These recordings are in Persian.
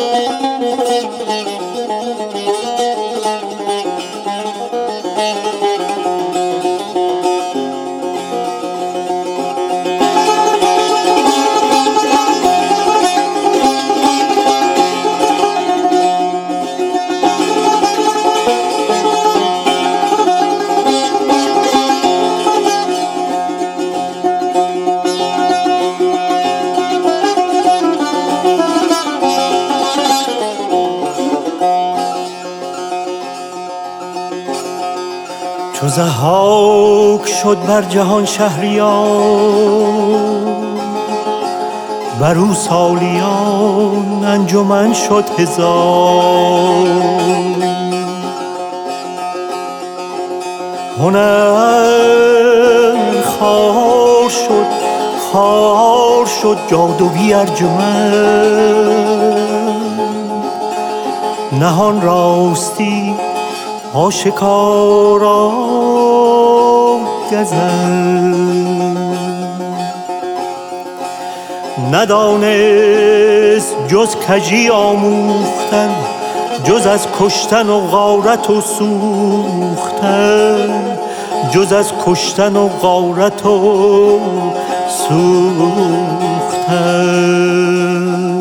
چو ضحاک شد بر جهان شهریار، بر او سالیان انجمن شد هزار. هنر خار شد جادوی ارجمند، نهان راستی آشکارا گزند. ندانست جز کژی آموختن، جز از کشتن و غارت و سوختن، جز از کشتن و غارت و سوختن.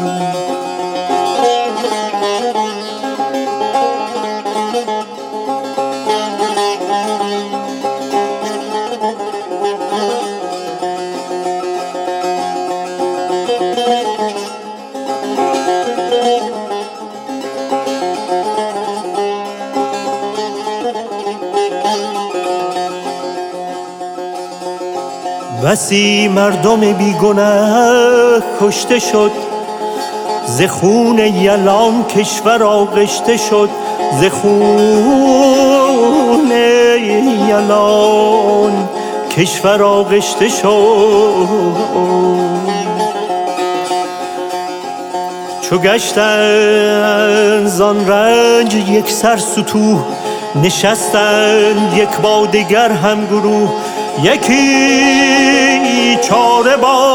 بسی مردم بیگنه کشته شد، ز خون یلان کشور آغشته شد، ز خون یلان کشور آغشته شد. چو گشتند زان رنج یک سر ستوه، نشستند یک با دگر هم گروه. یکی چاره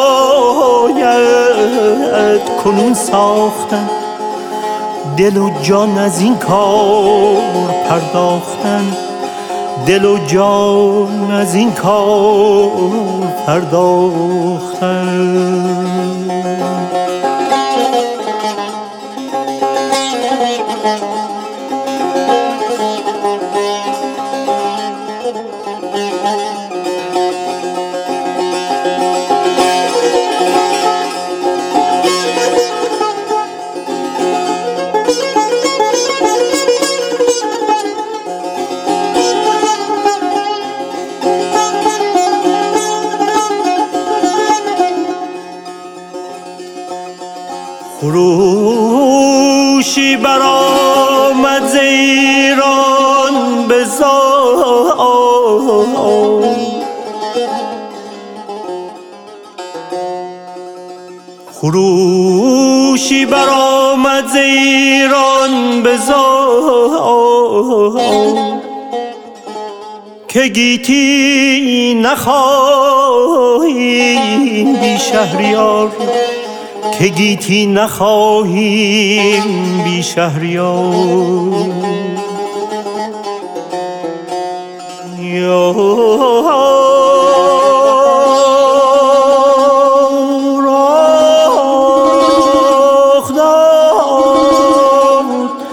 باید کنون ساختن، دل و جان از این کار پرداختن، دل و جان از این کار پرداختن. خروشی برآمد ز ایران به زار، خروشی برآمد ز ایران به زار، که گیتی نخواهیم بی شهریار، که گیتی نخواهیم بی شهریار. رخ داد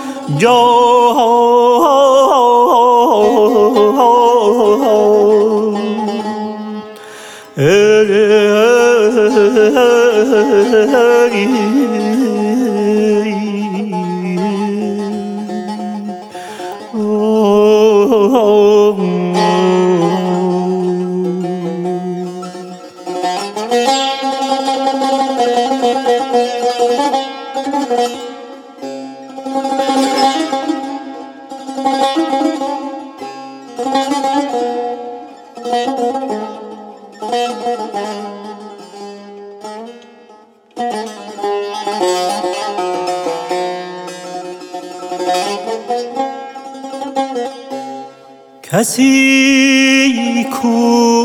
کسی کو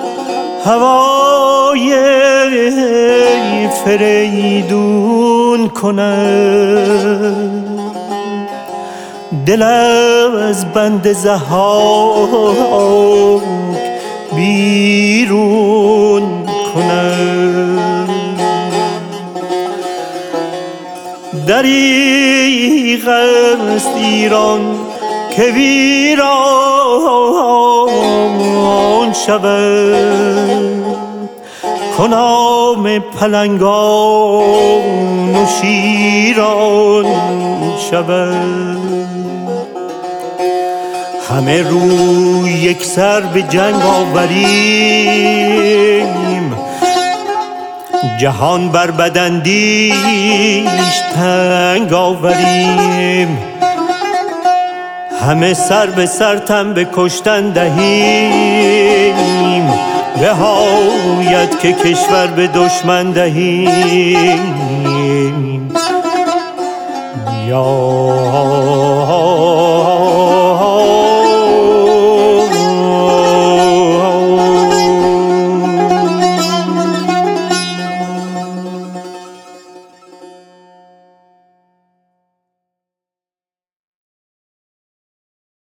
هوای فریدون کند، دل از بند ضحاک بیرون کند. دریغ است ایران که ویران شود، کنام پلنگان و شیران شود. همه روی یک سر به جنگ آوریم، جهان بر بداندیش تنگ آوریم. همه سر به سر تن به کشتن دهیم، نهایت که کشور به دشمن دهیم. یا